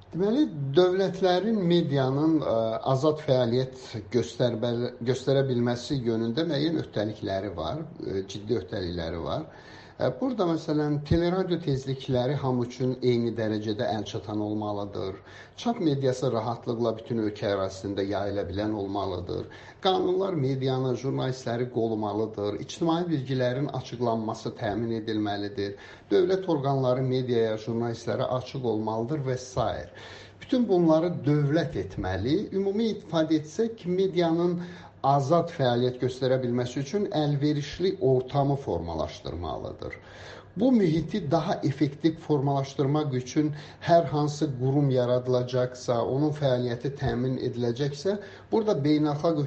Deməli, dövlətlərin medianın azad fəaliyyət göstərə bilməsi yönündə müəyyən öhdəlikləri var, ciddi öhdəlikləri var. Burada məsələn, teleradio tezlikləri hamı üçün eyni dərəcədə əlçatan olmalıdır. Çap mediası rahatlıqla bütün ölkə ərazisində yayıla bilən olmalıdır. Qanunlar medianı, jurnalistləri qorumalıdır. İctimai bilgilərin açıqlanması təmin edilməlidir. Dövlət orqanları mediaya, jurnalistlərə açıq olmalıdır və s. Bütün bunları dövlət etməli. Ümumi ifadə etsək, medianın azad fəaliyyət göstərə bilməsi üçün əlverişli ortamı formalaşdırmalıdır. Bu mühiti daha effektiv formalaşdırmaq üçün hər hansı qurum yaradılacaqsa, onun fəaliyyəti təmin ediləcəksə, burada beynəlxalq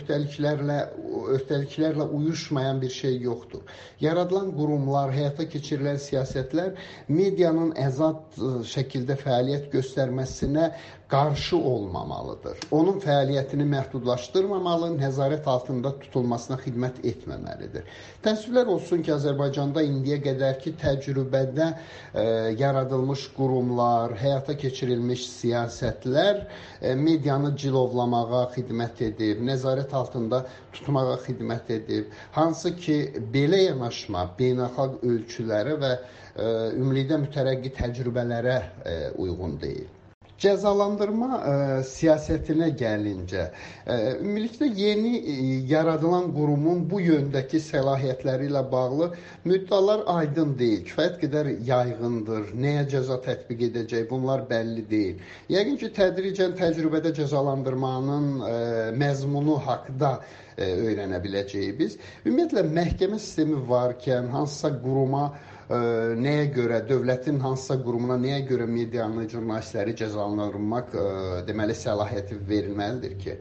öhdəliklərlə uyuşmayan bir şey yoxdur. Yaradılan qurumlar, həyata keçirilən siyasətlər medianın azad şəkildə fəaliyyət göstərməsinə qarşı olmamalıdır. Onun fəaliyyətini məhdudlaşdırmamalı, nəzarət altında tutulmasına xidmət etməməlidir. Təəssüflər olsun ki, Azərbaycanda indiyə qədərki təcrübədə yaradılmış qurumlar, həyata keçirilmiş siyasətlər medianı cilovlamağa xidmət edib, nəzarət altında tutmağa xidmət edib. Hansı ki, belə yanaşma beynəlxalq ölçülərə və ümumilikdə mütərəqqi təcrübələrə uyğun deyil. Cəzalandırma siyasətinə gəlincə, ümumilikdə yeni yaradılan qurumun bu yöndəki səlahiyyətləri ilə bağlı müddəalar aydın deyil, kifayət qədər yayğındır, nəyə cəza tətbiq edəcək, bunlar bəlli deyil. Yəqin ki, tədricən təcrübədə cəzalandırmanın məzmunu haqda öyrənə biləcəyik biz. Ümumiyyətlə, məhkəmə sistemi varkən hansısa quruma nəyə görə, dövlətin hansısa qurumuna nəyə görə medianı, jurnalistləri cəzalandırmaq deməli səlahiyyəti verilməlidir ki,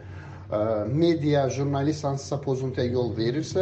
media, jurnalist hansısa pozuntuya yol verirsə,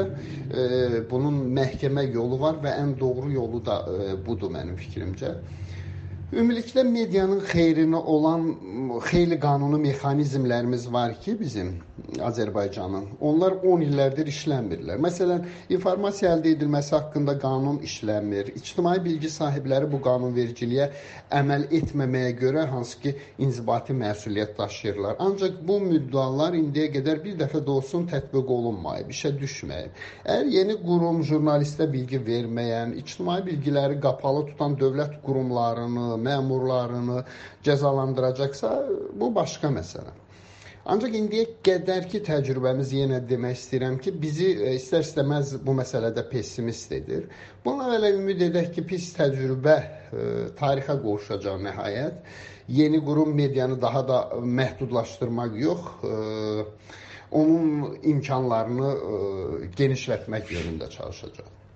bunun məhkəmə yolu var və ən doğru yolu da budur mənim fikrimcə. Ümumilikdə medianın xeyrinə olan xeyli qanuni mexanizmlərimiz var ki, bizim Azərbaycanın. Onlar 10 illərdir işlənmirlər. Məsələn, informasiya əldə edilməsi haqqında qanun işlənmir. İctimai bilgi sahibləri bu qanunvericiliyə əməl etməməyə görə hansı ki, inzibati məsuliyyət daşıyırlar. Ancaq bu müddəalar indiyə qədər bir dəfə də olsun tətbiq olunmayıb, işə düşməyib. Əgər yeni qurum jurnalistə bilgi verməyən, ictimai bilgiləri qapalı tutan dövlət qurumlarını, məmurlarını cəzalandıracaqsa, bu başqa məsələ. Ancaq indiyə qədərki təcrübəmiz yenə demək istəyirəm ki, bizi istər-istəməz bu məsələdə pessimist edir. Bununla belə ümid edək ki, pis təcrübə tarixə qovuşacaq nəhayət. Yeni qurum medianı daha da məhdudlaşdırmaq yox, onun imkanlarını genişlətmək yönündə çalışacaq.